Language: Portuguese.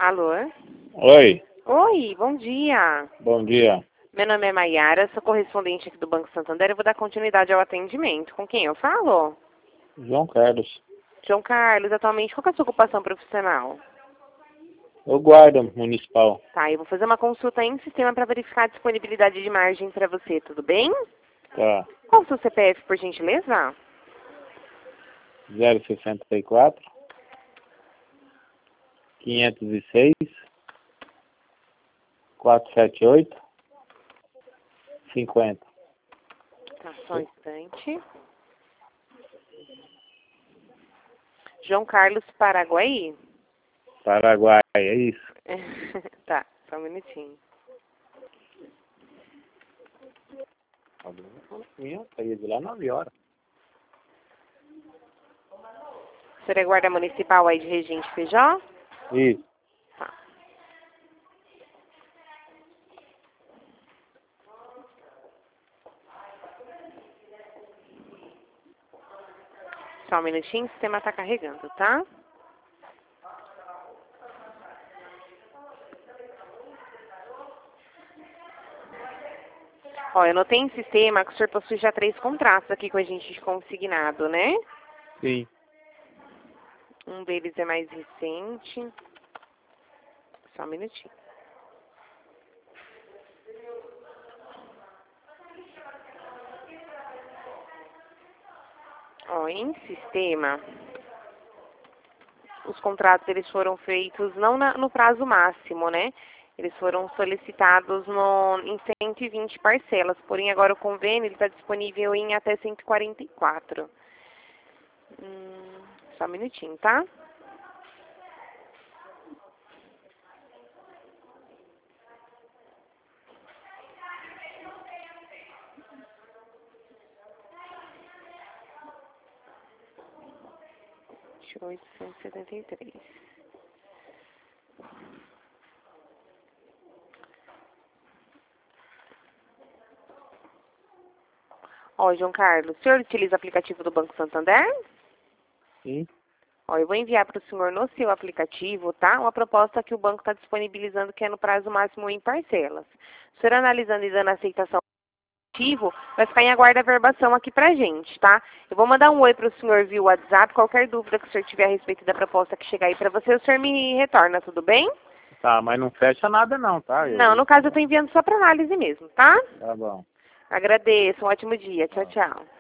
Alô? Oi, Oi, bom dia. bom dia. Meu nome é Maiara, sou correspondente aqui do Banco Santander. Eu vou dar continuidade ao atendimento. Com quem eu falo? João Carlos. João Carlos, atualmente, qual que é a sua ocupação profissional? Eu guardo municipal. Tá, eu vou fazer uma consulta em sistema para verificar a disponibilidade de margem para você, tudo bem? Tá. Qual o seu CPF, por gentileza? 064 506 478 50. Tá, só um instante. João Carlos, Paraguai? Paraguai, é isso. Tá, só um minutinho. Minha, saía de lá 9 horas. O senhor é guarda municipal aí de Regente Feijó? Isso. Tá. Só um minutinho, o sistema está carregando, tá? Ó, eu notei em sistema que o senhor possui já 3 contratos aqui com a gente de consignado, né? Sim. Um deles é mais recente. Só um minutinho. Ó, em sistema, os contratos eles foram feitos não no prazo máximo, né? Eles foram solicitados em 120 parcelas, porém agora o convênio está disponível em até 144. Só um minutinho, tá? R$ 873. Ó, João Carlos, o senhor utiliza o aplicativo do Banco Santander? Sim. Ó, eu vou enviar para o senhor no seu aplicativo, tá? Uma proposta que o banco está disponibilizando que é no prazo máximo em parcelas. O senhor analisando e dando aceitação ao aplicativo, vai ficar em aguardo a verbação aqui pra gente, tá? Eu vou mandar um oi para o senhor via WhatsApp. Qualquer dúvida que o senhor tiver a respeito da proposta que chegar aí para você, o senhor me retorna, tudo bem? Tá, mas não fecha nada não, tá? Não, no caso eu estou enviando só para análise mesmo, tá? Tá bom. Agradeço, um ótimo dia. Tchau, tchau.